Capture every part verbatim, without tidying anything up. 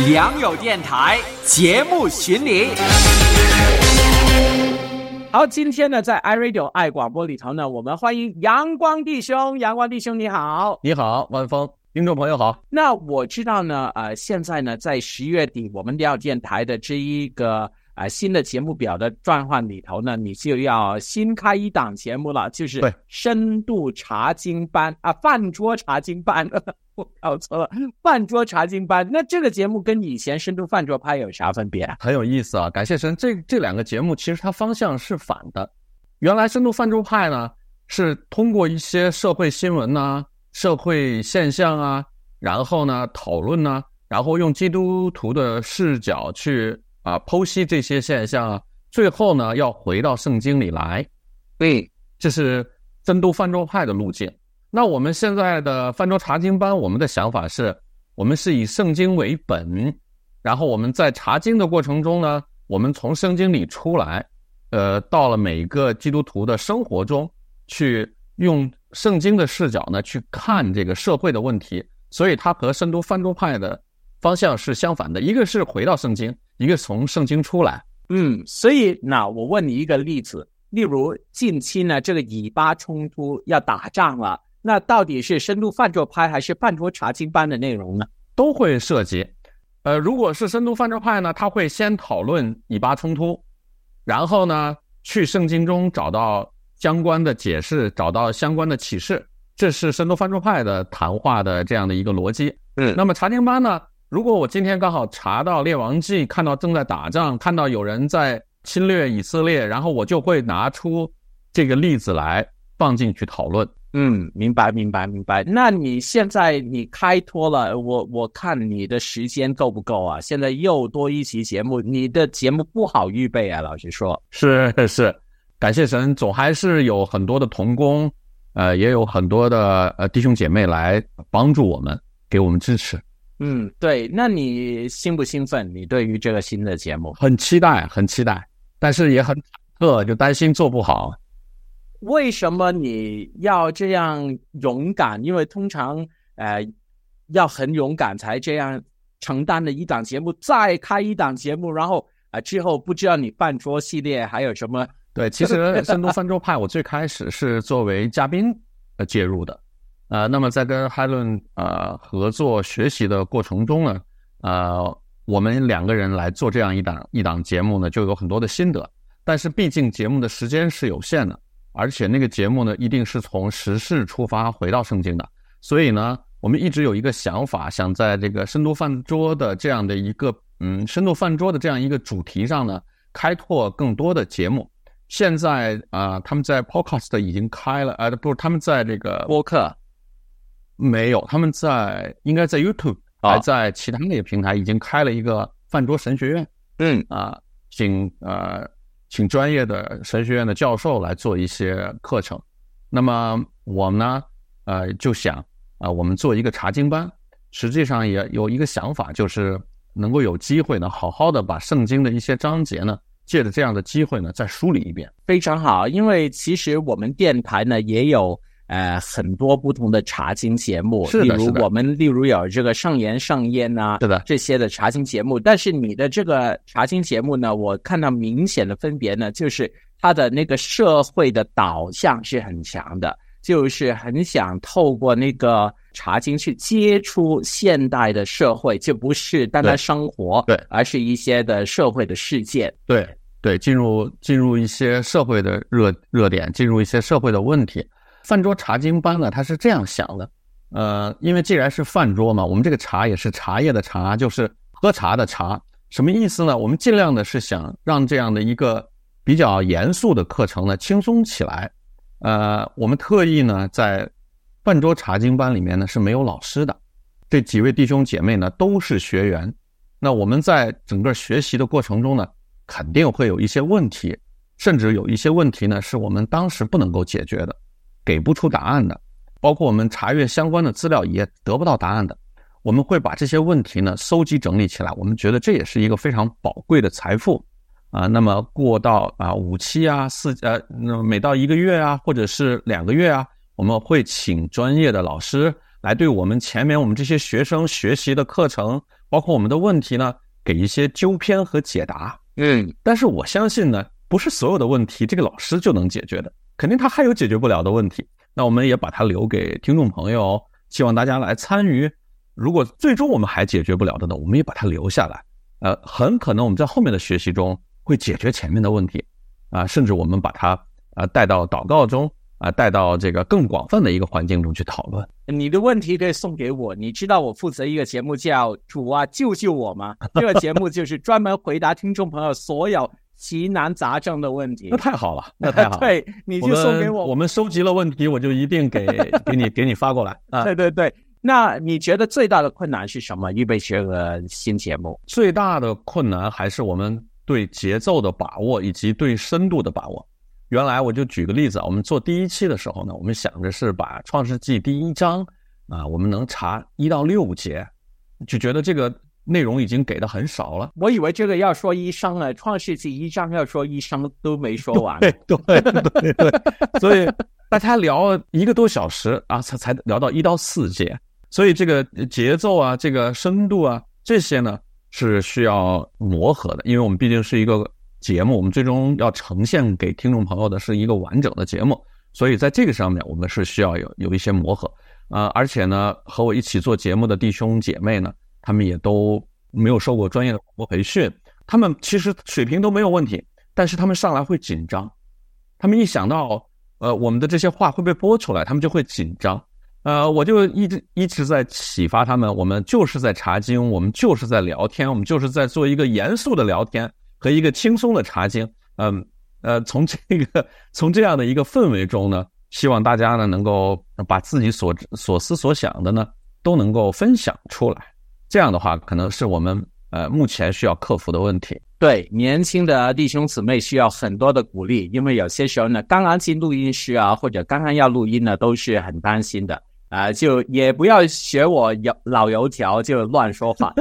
良友电台节目巡礼。好，今天呢，在 iRadio 爱广播里头呢，我们欢迎阳光弟兄。阳光弟兄你好。 你好，万峰，听众朋友好。 那我知道呢，呃，现在呢，在十月底，我们良友电台的这一个呃新的节目表的转换里头呢，你就要新开一档节目了，就是深度查经班啊，饭桌查经班。我搞错了，饭桌查经班。那这个节目跟以前深度饭桌派有啥分别啊？ 很有意思啊，感谢神。这这两个节目其实它方向是反的。原来深度饭桌派呢，是通过一些社会新闻啊、社会现象啊，然后呢讨论啊，然后用基督徒的视角去啊剖析这些现象啊，最后呢要回到圣经里来。对，这是深度饭桌派的路径。那我们现在的饭桌查经班，我们的想法是，我们是以圣经为本，然后我们在查经的过程中呢，我们从圣经里出来，呃，到了每个基督徒的生活中，去用圣经的视角呢去看这个社会的问题，所以它和深度饭桌派的方向是相反的，一个是回到圣经，一个从圣经出来。 嗯，所以那我问你一个例子，例如近期呢，这个以巴冲突要打仗了。那到底是深度饭桌派还是饭桌查经班的内容呢？ 都会涉及。呃，如果是深度饭桌派呢，他会先讨论以巴冲突，然后呢，去圣经中找到相关的解释，找到相关的启示，这是深度饭桌派的谈话的这样的一个逻辑。嗯，那么查经班呢，如果我今天刚好查到列王纪，看到正在打仗，看到有人在侵略以色列，然后我就会拿出这个例子来放进去讨论。 嗯，明白明白明白。那你现在你开拓了，我我看你的时间够不够啊？现在又多一期节目，你的节目不好预备啊，老实说。 是是，感谢神，总还是有很多的同工，呃，也有很多的呃弟兄姐妹来帮助我们，给我们支持。 嗯，对。那你兴不兴奋？你对于这个新的节目？ 很期待，很期待，但是也很忐忑，就担心做不好。 为什么你要这样勇敢？因为通常呃要很勇敢才这样承担了一档节目，再开一档节目，然后啊、呃、之后不知道你饭桌系列还有什么？ 对，其实深度饭桌派我最开始是作为嘉宾呃介入的，呃，那么在跟海伦呃合作学习的过程中呢，呃，我们两个人来做这样一档一档节目呢，就有很多的心得，但是毕竟节目的时间是有限的。而且那个节目呢，一定是从时事出发回到圣经的，所以呢，我们一直有一个想法，想在这个深度饭桌的这样的一个嗯深度饭桌的这样一个主题上呢，开拓更多的节目。现在啊、呃，他们在 Podcast 已经开了，呃，不是，他们在这个播客没有，他们在应该在 YouTube，、哦、还在其他那个平台已经开了一个饭桌神学院。 嗯啊、呃，请呃。请专业的神学院的教授来做一些课程。那么我们呢，呃，就想啊、呃，我们做一个查经班，实际上也有一个想法，就是能够有机会呢，好好的把圣经的一些章节呢，借着这样的机会呢，再梳理一遍。 非常好，因为其实我们电台呢也有呃很多不同的查经节目， 是的， 例如我们例如有这个圣言圣烟啊， 是的， 这些的查经节目。但是你的这个查经节目呢，我看到明显的分别呢，就是它的那个社会的导向是很强的，就是很想透过那个查经去接触现代的社会，就不是单单生活， 对， 而是一些的社会的事件， 对对，进入进入一些社会的热热点，进入一些社会的问题。饭桌查经班呢，他是这样想的，呃，因为既然是饭桌嘛，我们这个茶也是茶叶的茶，就是喝茶的茶。什么意思呢？我们尽量的是想让这样的一个比较严肃的课程呢轻松起来。呃，我们特意呢在饭桌查经班里面呢是没有老师的，这几位弟兄姐妹呢都是学员。那我们在整个学习的过程中呢，肯定会有一些问题，甚至有一些问题呢是我们当时不能够解决的，给不出答案的，包括我们查阅相关的资料也得不到答案的。我们会把这些问题呢搜集整理起来，我们觉得这也是一个非常宝贵的财富啊。那么过到啊五期啊四呃，那每到一个月啊，或者是两个月啊，我们会请专业的老师来对我们前面我们这些学生学习的课程， 包括我们的问题呢，给一些纠偏和解答。 嗯， 但是我相信呢，不是所有的问题这个老师就能解决的，肯定他还有解决不了的问题。那我们也把它留给听众朋友，希望大家来参与。如果最终我们还解决不了的呢，我们也把它留下来。呃，很可能我们在后面的学习中会解决前面的问题啊，甚至我们把它啊带到祷告中啊，带到这个更广泛的一个环境中去讨论。 你的问题可以送给我，你知道我负责一个节目叫主啊救救我吗？这个节目就是专门回答听众朋友所有奇难杂症的问题。 那太好了，那太好了。 对，你就送给我。 我们, 我们收集了问题，我就一定给给你给你发过来啊。 对对对。那你觉得最大的困难是什么？预备这个新节目最大的困难还是我们对节奏的把握以及对深度的把握。原来我就举个例子，我们做第一期的时候呢，我们想着是把创世纪第一章啊，我们能查一到六节，就觉得这个内容已经给的很少了。 我以为这个要说一生了，创世纪一章要说一生都没说完。 对对对对，所以大家聊一个多小时啊，才才聊到一到四节。所以这个节奏啊，这个深度啊，这些呢是需要磨合的，因为我们毕竟是一个节目，我们最终要呈现给听众朋友的是一个完整的节目，所以在这个上面我们是需要有有一些磨合。呃，而且呢，和我一起做节目的弟兄姐妹呢，他们也都没有受过专业的广播培训，他们其实水平都没有问题，但是他们上来会紧张，他们一想到呃我们的这些话会被播出来，他们就会紧张。呃，我就一直一直在启发他们，我们就是在查经，我们就是在聊天，我们就是在做一个严肃的聊天和一个轻松的查经。嗯呃从这个从这样的一个氛围中呢，希望大家呢能够把自己所所思所想的呢都能够分享出来。这样的话可能是我们呃目前需要克服的问题。 对，年轻的弟兄姊妹需要很多的鼓励，因为有些时候呢刚刚进录音室啊，或者刚刚要录音呢，都是很担心的。啊、呃，就也不要学我油老油条就乱说话，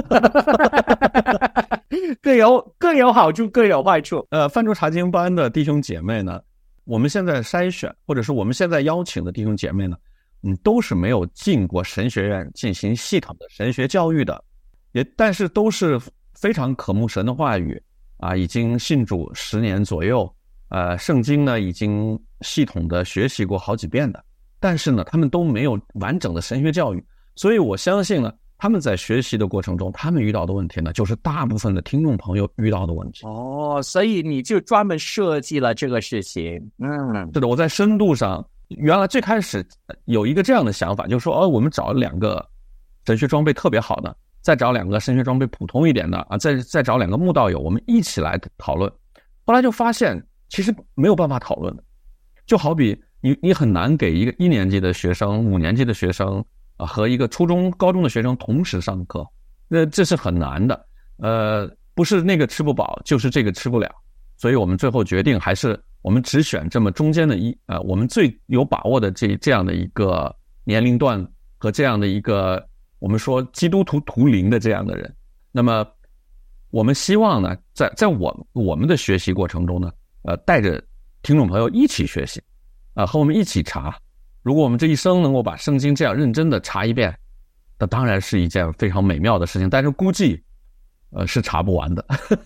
各有各有好处，各有坏处。 呃，泛舟查经班的弟兄姐妹呢，我们现在筛选，或者是我们现在邀请的弟兄姐妹呢，嗯，都是没有进过神学院进行系统的神学教育的，也但是都是非常渴慕神的话语啊，已经信主十年左右，呃，圣经呢已经系统的学习过好几遍的。但是呢，他们都没有完整的神学教育，所以我相信呢，他们在学习的过程中，他们遇到的问题呢，就是大部分的听众朋友遇到的问题。 哦，所以你就专门设计了这个事情。嗯， 是的，我在深度上，原来最开始有一个这样的想法，就是说，哦，我们找两个神学装备特别好的，再找两个神学装备普通一点的啊，再再找两个慕道友，我们一起来讨论。后来就发现，其实没有办法讨论的，就好比。你你很难给一个一年级的学生、五年级的学生啊和一个初中、高中的学生同时上课，那这是很难的。呃，不是那个吃不饱，就是这个吃不了。所以我们最后决定，还是我们只选这么中间的一呃，我们最有把握的这这样的一个年龄段和这样的一个我们说基督徒图灵的这样的人。那么我们希望呢，在在我我们的学习过程中呢，呃，带着听众朋友一起学习。啊，和我们一起查。如果我们这一生能够把圣经这样认真的查一遍，那当然是一件非常美妙的事情。但是估计，呃，是查不完的。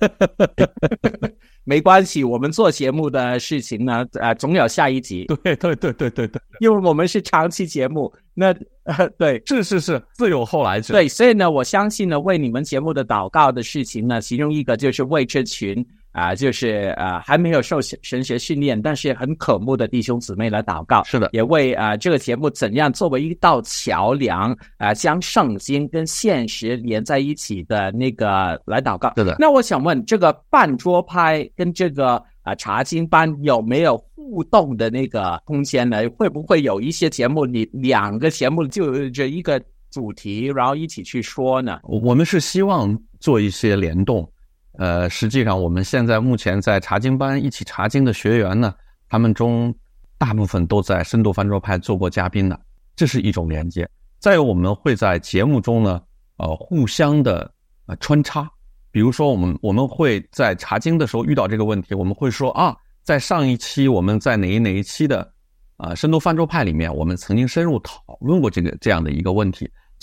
没关系，我们做节目的事情呢，呃，总有下一集。 对对对对对对， 因为我们是长期节目，那呃，对， 是是是，自有后来者。 对，所以呢，我相信呢，为你们节目的祷告的事情呢，其中一个就是为这群。啊、呃，就是呃还没有受神学训练，但是很渴慕的弟兄姊妹来祷告。 是的， 也为啊、呃、这个节目怎样作为一道桥梁啊、呃，将圣经跟现实连在一起的那个来祷告。 是的。 那我想问，这个半桌拍跟这个啊、呃、查经班有没有互动的那个空间呢？会不会有一些节目，你两个节目就这一个主题，然后一起去说呢？ 我们是希望做一些联动。呃，实际上我们现在目前在查经班一起查经的学员呢，他们中大部分都在深度翻桌派做过嘉宾的，这是一种连接。再有我们会在节目中呢，呃，互相的呃穿插。比如说我们我们会在查经的时候遇到这个问题，我们会说啊，在上一期我们在哪一哪一期的啊、呃、深度翻桌派里面，我们曾经深入讨论过这个这样的一个问题。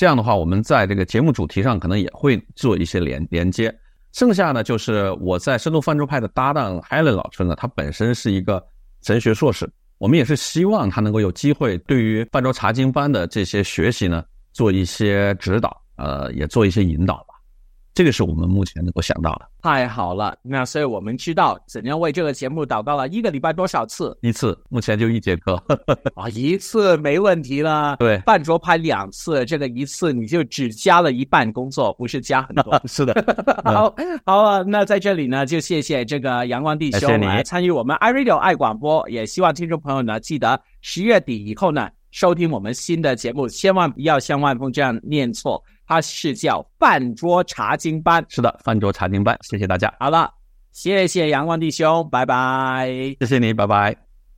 这样的话我们在这个节目主题上可能也会做一些连连接。剩下呢就是我在深度泛舟派的搭档 Helen 老师呢，他本身是一个神学硕士，我们也是希望他能够有机会对于泛舟查经班的这些学习呢做一些指导，呃，也做一些引导吧。这个是我们目前能够想到的。 太好了，那所以我们知道怎样为这个节目祷告了。一个礼拜多少次？ 一次，目前就一节课。 啊，一次没问题了。 对， 泛舟拍两次，这个一次你就只加了一半工作，不是加很多。 是的。 好，好啊，那在这里呢，就谢谢这个阳光弟兄来参与我们 iRadio 爱广播，也希望听众朋友呢记得十月底以后呢收听我们新的节目，千万不要像万峰这样念错。它是叫饭桌查经班。 是的，饭桌查经班，谢谢大家。 好了，谢谢阳光弟兄，拜拜。 谢谢你，拜拜。